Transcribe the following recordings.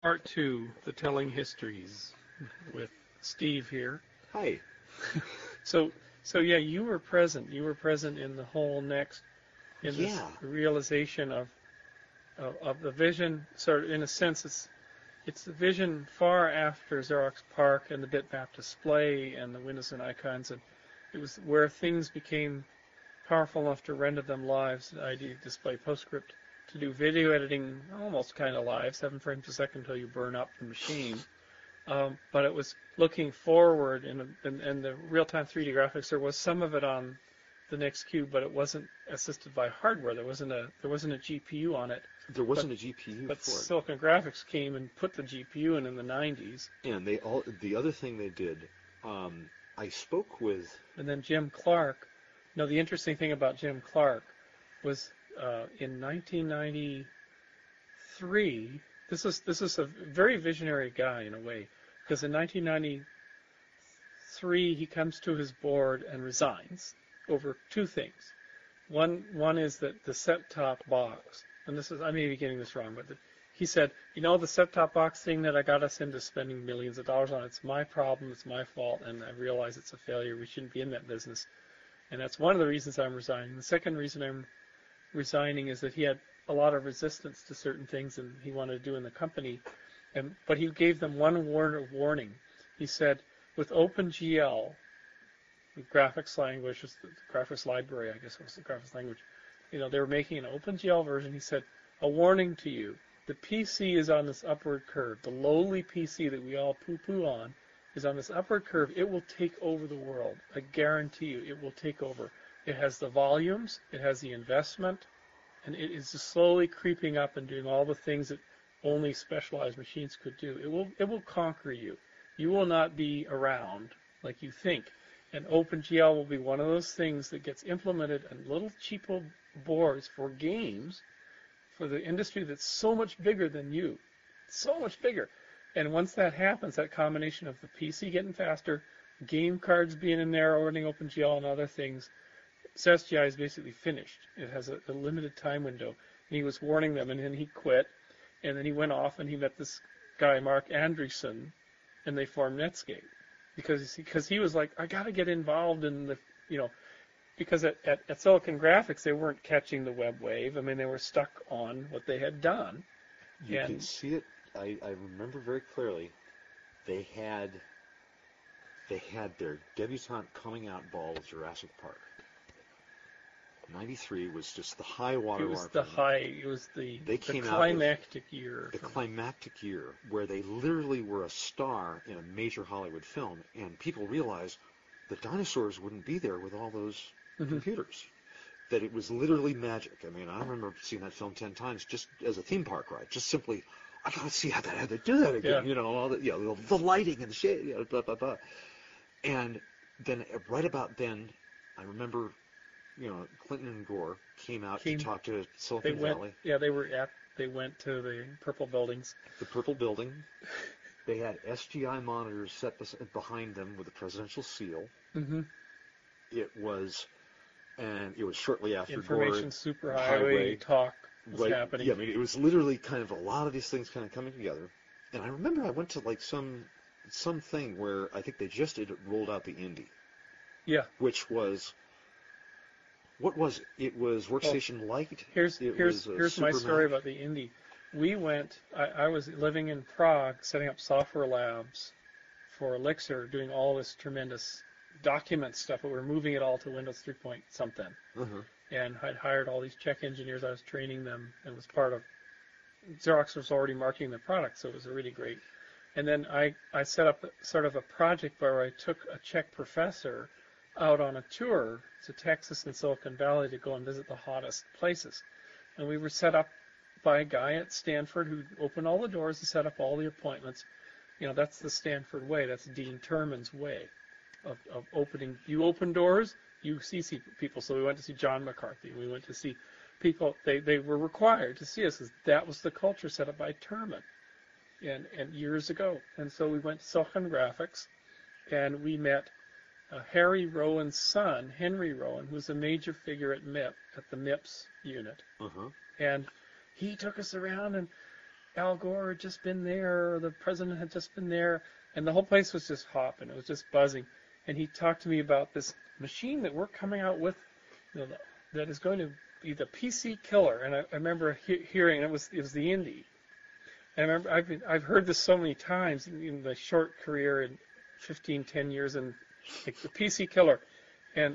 Part two, the telling histories with Steve here. Hi. So, so yeah, you were present. You were present in the whole next, in this Yeah. realization of the vision. Sort of, in a sense, it's the vision far after Xerox PARC and the bitmap display and the Windows and icons, and it was where things became powerful enough to render them live. So ID display PostScript to do video editing almost kind of live, 7 frames a second until you burn up the machine. But it was looking forward, and the real-time 3D graphics. There was some of it on the NeXtCube, but it wasn't assisted by hardware. There wasn't a GPU on it. There wasn't a GPU But for it. Silicon Graphics came and put the GPU in the 90s. And the other thing they did, I spoke with, And then Jim Clark. The interesting thing about Jim Clark was in 1993. This is a very visionary guy in a way, because in 1993 he comes to his board and resigns over two things. One is that the set-top box, and I may be getting this wrong, but he said, the set-top box thing that I got us into spending millions of dollars on, it's my problem, it's my fault, and I realize it's a failure. We shouldn't be in that business. And that's one of the reasons I'm resigning. The second reason I'm resigning is that he had a lot of resistance to certain things and he wanted to do in the company. But he gave them one word of warning. He said, with OpenGL, the graphics language, the graphics library, I guess was the graphics language, they were making an OpenGL version. He said, a warning to you, the PC is on this upward curve. The lowly PC that we all poo-poo on is on this upward curve. It will take over the world. I guarantee you, it will take over. It has the volumes, it has the investment, and it is just slowly creeping up and doing all the things that only specialized machines could do. It will conquer you. You will not be around like you think. And OpenGL will be one of those things that gets implemented in little cheapo boards for games for the industry that's so much bigger than you. So much bigger. And once that happens, that combination of the PC getting faster, game cards being in there, running OpenGL and other things, SSGI is basically finished. It has a limited time window. And he was warning them, and then he quit. And then he went off and he met this guy, Mark Andreessen, and they formed Netscape. Because he was like, I got to get involved in because at Silicon Graphics, they weren't catching the web wave. I mean, they were stuck on what they had done. you can see it. I remember very clearly. They had their debutante coming out ball with Jurassic Park. 93 was just the high water mark. It was the climactic year. The climactic year where they literally were a star in a major Hollywood film, and people realized the dinosaurs wouldn't be there with all those computers. That it was literally magic. I mean, I remember seeing that film 10 times just as a theme park ride. Just simply, I gotta see how they do that again. Yeah. All the lighting and the shade, blah blah blah. And then right about then, I remember, Clinton and Gore came out to talk to Silicon Valley. Yeah, they went to the Purple Buildings. The Purple Building. They had SGI monitors set behind them with a presidential seal. Mm-hmm. It was shortly after Information Gore superhighway talk was happening. Yeah, I mean, it was literally kind of a lot of these things kind of coming together. And I remember I went to like something where I think they just rolled out the Indy. Yeah. Which was, what was it? It was Workstation Lite. Here's my story about the Indy. We went. I was living in Prague, setting up software labs for Elixir, doing all this tremendous document stuff, but we're moving it all to Windows 3 point something. And I'd hired all these Czech engineers. I was training them, and was part of Xerox was already marketing the product, so it was really great. And then I set up sort of a project where I took a Czech professor out on a tour to Texas and Silicon Valley to go and visit the hottest places. And we were set up by a guy at Stanford who opened all the doors and set up all the appointments. That's the Stanford way. That's Dean Terman's way of opening. You open doors, you see people. So we went to see John McCarthy. We went to see people. They were required to see us, because that was the culture set up by Terman and years ago. And so we went to Silicon Graphics, and we met Harry Rowan's son, Henry Rowan, who's a major figure at the MIPS unit. And he took us around, and Al Gore had just been there, or the president had just been there, and the whole place was just hopping. It was just buzzing. And he talked to me about this machine that we're coming out with, you know, that is going to be the PC killer. And I remember hearing it was the Indy. And I remember I've heard this so many times in the short career in 10 years, and like the PC killer. And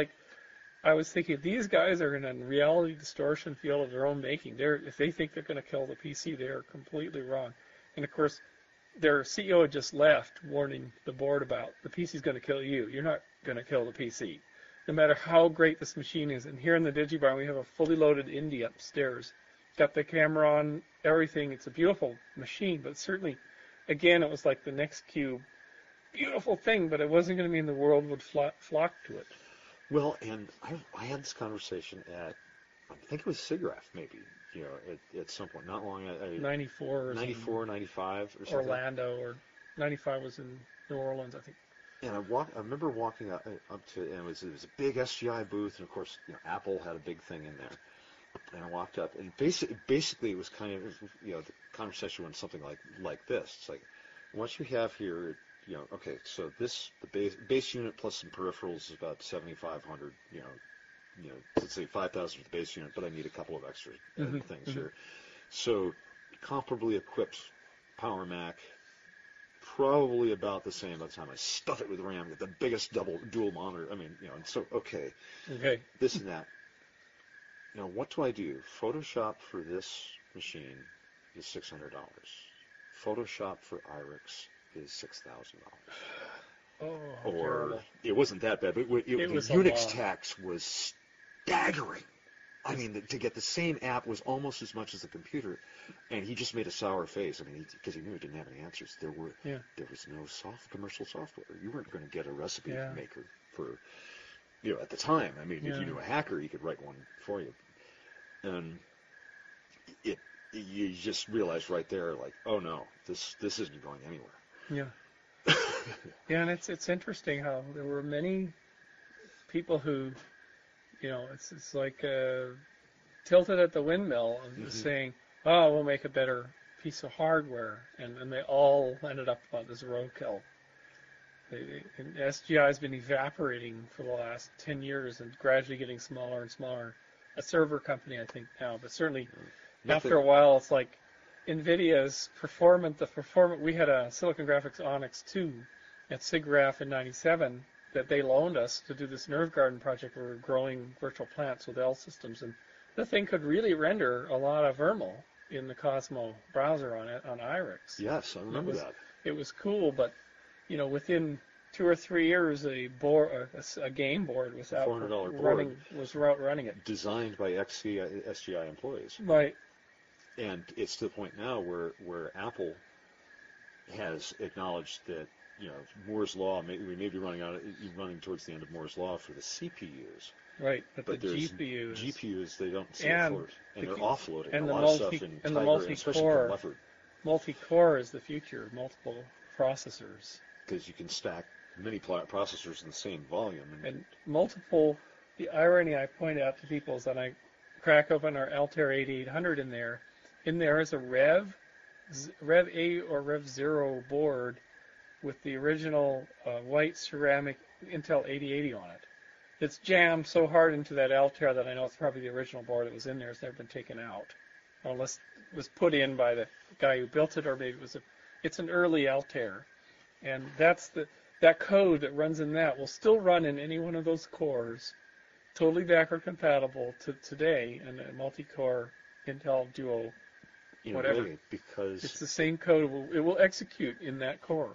I was thinking these guys are in a reality distortion field of their own making. If they think they're going to kill the PC, they are completely wrong. And of course, their CEO had just left, warning the board about the PC is going to kill you. You're not going to kill the PC, no matter how great this machine is. And here in the DigiBarn, we have a fully loaded Indy upstairs. Got the camera on, everything. It's a beautiful machine, but certainly, again, it was like the next cube. Beautiful thing, but it wasn't going to mean the world would flock to it. Well, and I had this conversation at, I think it was SIGGRAPH maybe, you know, at some point, not long, 94 or 94, 95 or something. Orlando, or 95 was in New Orleans, I think. And I remember walking up to, and it was a big SGI booth, and of course, you know, Apple had a big thing in there. And I walked up, and basically it was kind of, you know, the conversation went something like this. It's like, what you have here, you know, okay, so the base unit plus some peripherals is about 7,500, you know, let's say 5,000 for the base unit, but I need a couple of extra things here. So comparably equipped Power Mac, probably about the same by the time I stuff it with RAM, get the biggest dual monitor. I mean, you know, and so, okay, this and that. Now, what do I do? Photoshop for this machine is $600. Photoshop for IRIX is $6,000. Oh, or terrible. It wasn't that bad, but the Unix tax was staggering. I mean, to get the same app was almost as much as the computer, and he just made a sour face. I mean, because he knew he didn't have any answers. There was no commercial software. You weren't going to get a recipe maker for, you know, at the time. I mean, if you knew a hacker, he could write one for you. And you just realize right there, like, oh no, this isn't going anywhere. Yeah. Yeah, and it's interesting how there were many people who, you know, it's like tilted at the windmill and saying, oh, we'll make a better piece of hardware, and they all ended up on this roadkill. And SGI has been evaporating for the last 10 years and gradually getting smaller and smaller. A server company, I think, now, but certainly after a while, it's like NVIDIA's we had a Silicon Graphics Onyx 2 at SIGGRAPH in 97 that they loaned us to do this Nerve Garden project where we were growing virtual plants with L systems, and the thing could really render a lot of VRML in the Cosmo browser on IRIX. Yes, I remember that. It was cool, but, you know, within 2 or 3 years, a game board was out running it. Designed by SGI employees. Right. And it's to the point now where Apple has acknowledged that, you know, Moore's Law, we may be running towards the end of Moore's Law for the CPUs. Right, but the GPUs, they don't see afloat, and they're offloading and a lot of stuff in Tiger, and especially from Leopard. Multi-core is the future, multiple processors. Because you can stack many processors in the same volume. And the irony I point out to people is that I crack open our Altair 8800 in there. In there is a Rev 8 or Rev 0 board with the original white ceramic Intel 8080 on it. It's jammed so hard into that Altair that I know it's probably the original board that was in there. It's never been taken out, unless it was put in by the guy who built it, or maybe it's an early Altair, and that code that runs in that will still run in any one of those cores, totally backward compatible to today, and a multi-core Intel Duo, whatever. Really, because it's the same code. It will execute in that core.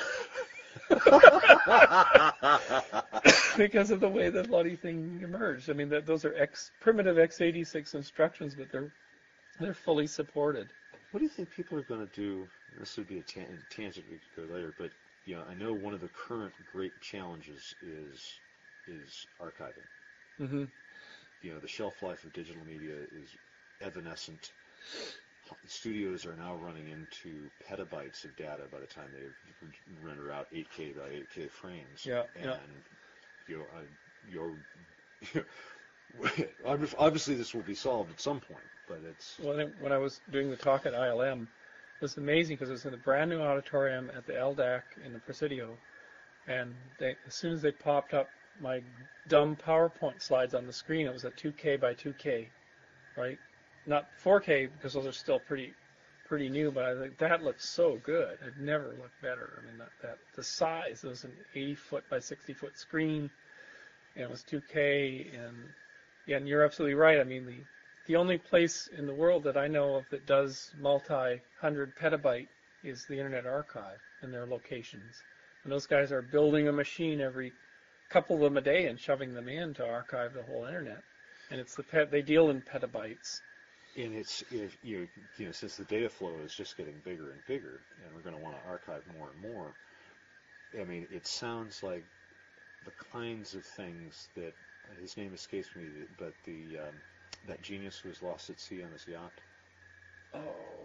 Because of the way the bloody thing emerged. I mean, those are primitive x86 instructions, but they're fully supported. What do you think people are going to do? This would be a tangent we could go later, but I know one of the current great challenges is archiving. Mm-hmm. The shelf life of digital media is evanescent. Studios are now running into petabytes of data by the time they render out 8K by 8K frames. Yeah. And obviously this will be solved at some point, but it's Well, when I was doing the talk at ILM, it was amazing because it was in a brand new auditorium at the LDAC in the Presidio, and as soon as they popped up my dumb PowerPoint slides on the screen, it was a 2K by 2K, right? Not 4K because those are still pretty new, but I think that looks so good. It never looked better. I mean, that the size, it was an 80-foot by 60-foot screen, and it was 2K, and yeah, and you're absolutely right. I mean, the only place in the world that I know of that does multi-hundred petabyte is the Internet Archive and their locations. And those guys are building a machine every couple of them a day and shoving them in to archive the whole Internet. And it's they deal in petabytes. and it's if since the data flow is just getting bigger and bigger, and we're going to want to archive more and more. I mean, it sounds like the kinds of things that his name escapes me, but that genius who was lost at sea on his yacht. Oh.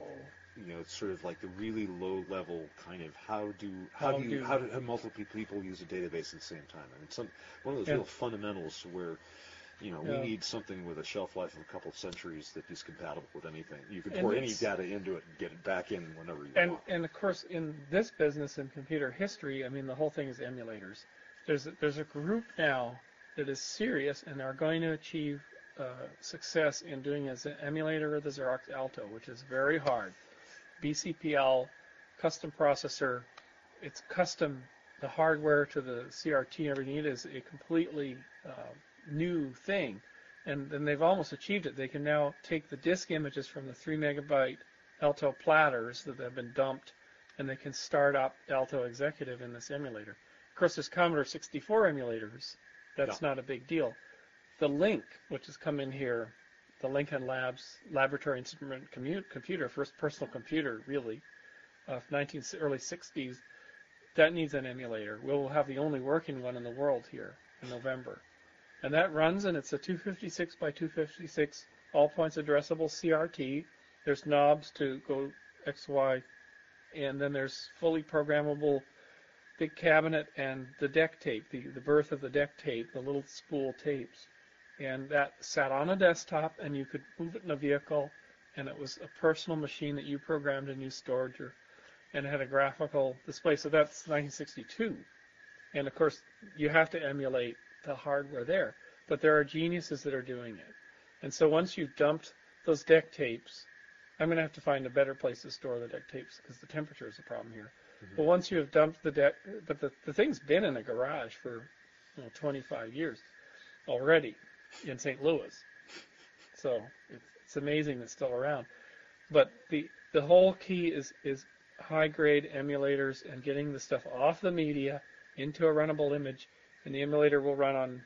It's sort of like the really low level kind of how do multiple people use a database at the same time. I mean, one of those real fundamentals where we need something with a shelf life of a couple of centuries that is compatible with anything. You can pour any data into it and get it back in whenever you want. And of course, in this business, in computer history, I mean, the whole thing is emulators. There's a group now that is serious and are going to achieve success in doing as an emulator of the Xerox Alto, which is very hard. BCPL, custom processor, it's custom, the hardware to the CRT and everything. It is a completely new thing. And then they've almost achieved it. They can now take the disk images from the 3 megabyte Alto platters that have been dumped, and they can start up Alto Executive in this emulator. Of course, there's Commodore 64 emulators. That's not a big deal. The Link, which has come in here, the Lincoln Labs Laboratory Instrument Computer, first personal computer, really, of early 60s, that needs an emulator. We'll have the only working one in the world here in November. And that runs, and it's a 256 by 256 all points addressable CRT. There's knobs to go X, Y, and then there's fully programmable big cabinet and the deck tape, the birth of the deck tape, the little spool tapes. And that sat on a desktop, and you could move it in a vehicle, and it was a personal machine that you programmed and you stored and it had a graphical display. So that's 1962. And of course, you have to emulate the hardware there. But there are geniuses that are doing it. And so once you've dumped those deck tapes, I'm going to have to find a better place to store the deck tapes because the temperature is a problem here. Mm-hmm. But once you have dumped the deck, but the thing's been in a garage for 25 years already in St. Louis. So it's amazing it's still around. But the whole key is high-grade emulators and getting the stuff off the media into a runnable image, and the emulator will run on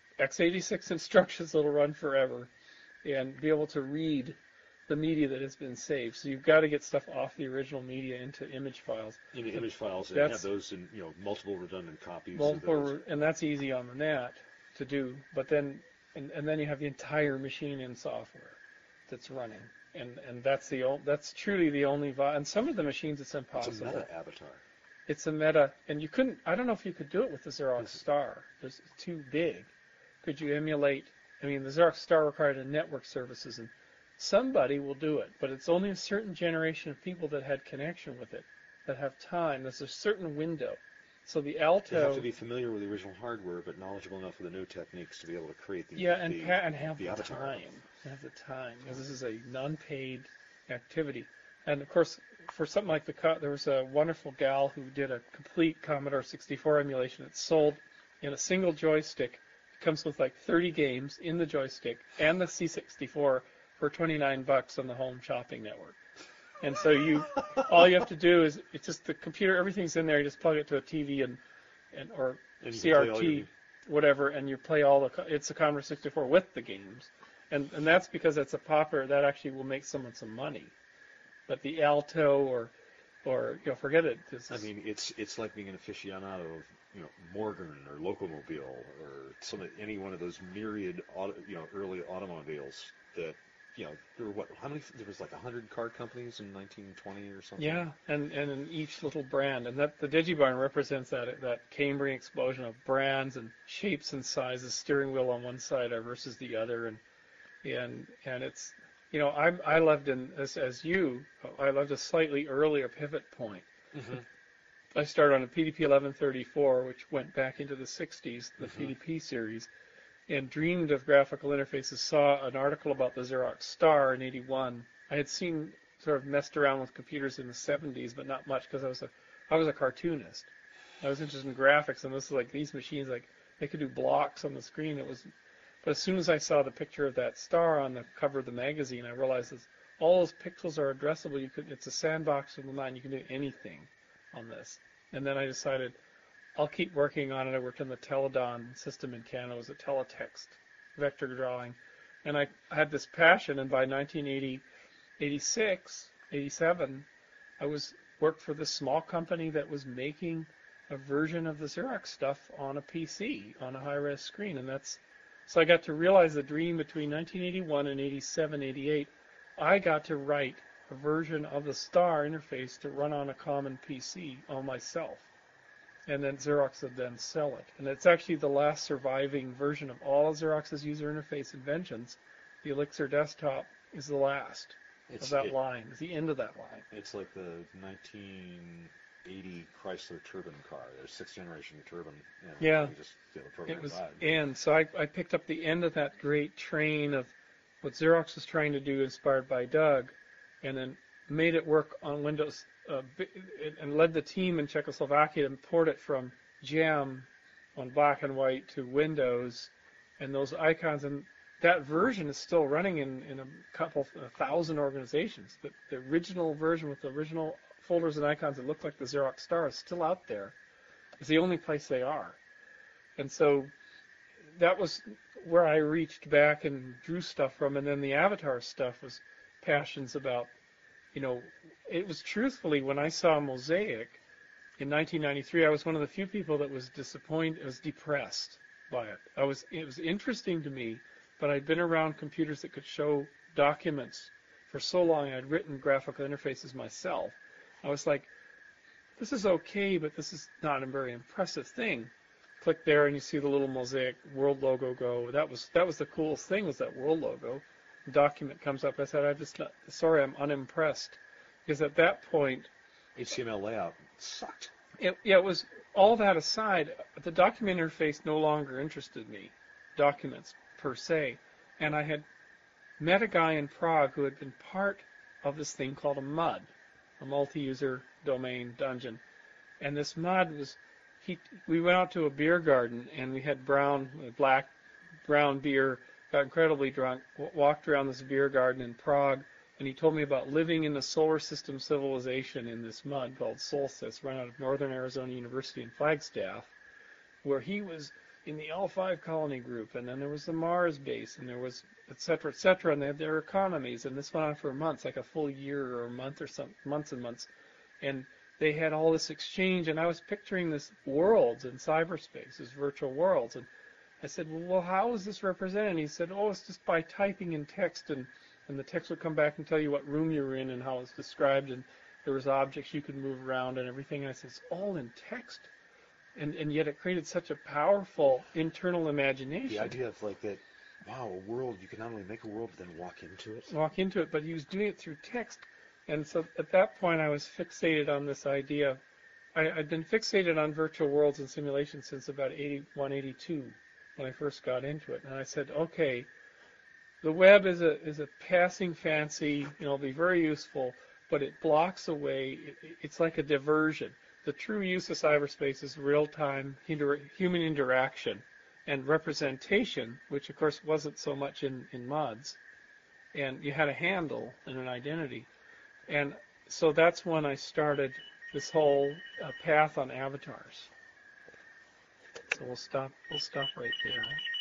x86 instructions. It'll run forever and be able to read the media that has been saved. So you've got to get stuff off the original media into image files. Into image files, and have those in multiple redundant copies. And that's easy on the net to do. But then and then you have the entire machine in software that's running, and that's truly the only. And some of the machines it's impossible. It's a meta avatar. It's a meta, and you couldn't. I don't know if you could do it with the Xerox Star. It's too big. Could you emulate? I mean, the Xerox Star required a network services, and somebody will do it, but it's only a certain generation of people that had connection with it, that have time. There's a certain window. So the Alto. You have to be familiar with the original hardware, but knowledgeable enough of the new techniques to be able to create the and have the avatar. Time. Have the time, because this is a non-paid activity. And of course, for something like there was a wonderful gal who did a complete Commodore 64 emulation. It's sold in a single joystick. It comes with like 30 games in the joystick and the C64 for $29 on the Home Shopping Network. And so all you have to do is, it's just the computer, everything's in there. You just plug it to a TV or CRT, whatever, and you play it's a Commodore 64 with the games. And that's because it's a popular, that actually will make someone some money. But the Alto or forget it. I mean, it's like being an aficionado of Morgan or Locomobile or any one of those myriad early automobiles that there were how many? There was like 100 card companies in 1920 or something. Yeah, and in each little brand, and that the Digibarn represents that Cambrian explosion of brands and shapes and sizes, steering wheel on one side versus the other, and it's I loved as you, I loved a slightly earlier pivot point. Mm-hmm. I started on a PDP 1134, which went back into the 60s, the Mm-hmm. PDP series, and dreamed of graphical interfaces. Saw an article about the Xerox Star in '81. I had seen sort of messed around with computers in the 70s, but not much because I was a cartoonist. I was interested in graphics, and this is like these machines, like they could do blocks on the screen. But as soon as I saw the picture of that star on the cover of the magazine, I realized that all those pixels are addressable. It's a sandbox of the mind. You can do anything on this. And then I decided I'll keep working on it. I worked on the Teledon system in Canada. It was a teletext vector drawing. And I had this passion, and by 1980, 86, 87, I worked for this small company that was making a version of the Xerox stuff on a PC, on a high-res screen. So I got to realize the dream between 1981 and 87, 88. I got to write a version of the Star interface to run on a common PC on myself. And then Xerox would then sell it. And it's actually the last surviving version of all of Xerox's user interface inventions. The Elixir desktop is the last of that line. It's the end of that line. It's like the 1980 Chrysler turbine car. There's sixth generation turbine. Yeah. It was. And so I picked up the end of that great train of what Xerox was trying to do, inspired by Doug, and then made it work on Windows, and led the team in Czechoslovakia to port it from GEM on black and white to Windows, and those icons, and that version is still running in a couple 1,000 organizations. The original version with the original folders and icons that look like the Xerox Star is still out there. It's the only place they are. And so that was where I reached back and drew stuff from, and then the Avatar stuff was passions about, it was truthfully, when I saw Mosaic in 1993, I was one of the few people that was disappointed, was depressed by it. It was interesting to me, but I'd been around computers that could show documents for so long. I'd written graphical interfaces myself. I was like, this is okay, but this is not a very impressive thing. Click there and you see the little Mosaic world logo go. That was the coolest thing, was that world logo. The document comes up. I said, I'm unimpressed. Because at that point, HTML layout sucked. It was, all that aside, the document interface no longer interested me, documents per se. And I had met a guy in Prague who had been part of this thing called a MUD, a multi-user domain dungeon. And this MUD was, we went out to a beer garden, and we had brown beer, got incredibly drunk, walked around this beer garden in Prague, and he told me about living in the solar system civilization in this MUD called Solstice, run out of Northern Arizona University in Flagstaff, where he was in the L5 colony group, and then there was the Mars base, and there was et cetera, and they had their economies, and this went on for months, like a full year or a month or some months and months, and they had all this exchange, and I was picturing this worlds in cyberspace, this virtual worlds, and I said, well, how is this represented? And he said, it's just by typing in text, and the text would come back and tell you what room you were in and how it's described, and there was objects you could move around and everything. And I said, it's all in text, and yet it created such a powerful internal imagination. The idea of like that, wow, a world, you can not only make a world, but then walk into it. But he was doing it through text. And so at that point, I was fixated on this idea. I'd been fixated on virtual worlds and simulations since about 81, 82, when I first got into it. And I said, okay, the web is a passing fancy, it'll be very useful, but it blocks away, it's like a diversion. The true use of cyberspace is real-time human interaction and representation, which of course wasn't so much in MUDs. And you had a handle and an identity. And so that's when I started this whole path on avatars. So we'll stop right there.